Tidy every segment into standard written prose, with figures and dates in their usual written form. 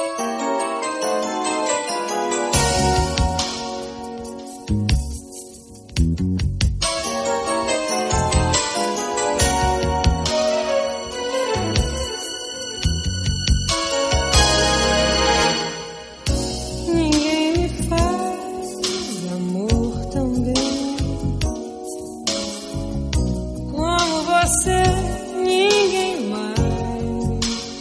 Ninguém mais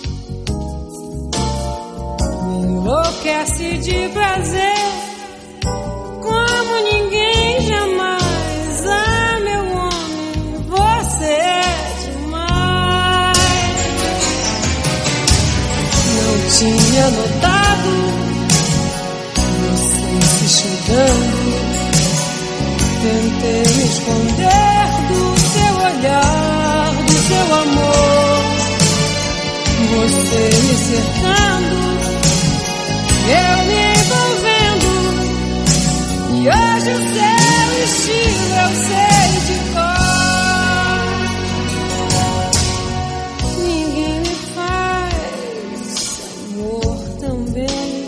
me enlouquece de prazer como ninguém jamais. Ah, meu homem, você é demais. Não tinha notado você se chegando. Tentei me esconder do seu olhar, do seu amor. Você me cercando, eu me envolvendo. E hoje o seu estilo eu sei de cor. Ninguém me faz amor também.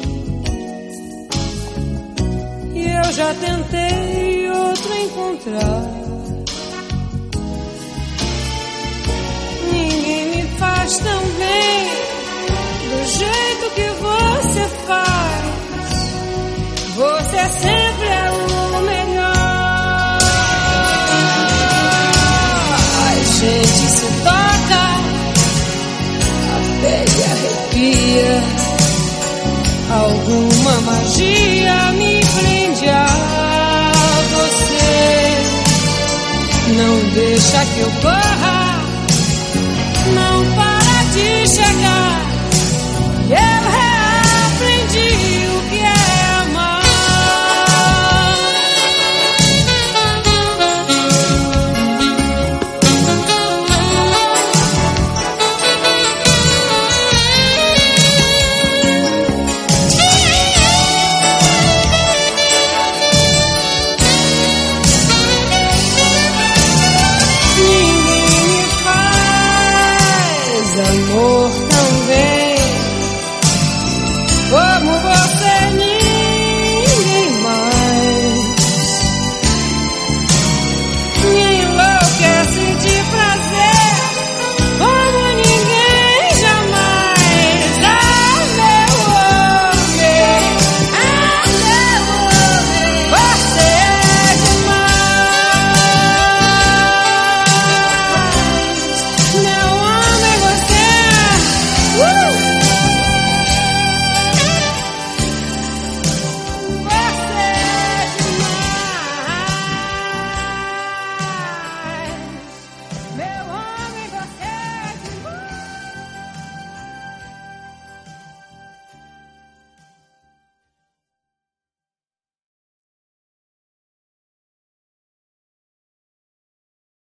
E eu já tentei outro encontrar. Ninguém me faz tão bem do jeito que você faz. Você sempre é o melhor. A gente se toca, a pele arrepia. Alguma magia me prende a você. Não deixa que eu corra, não para de chegar.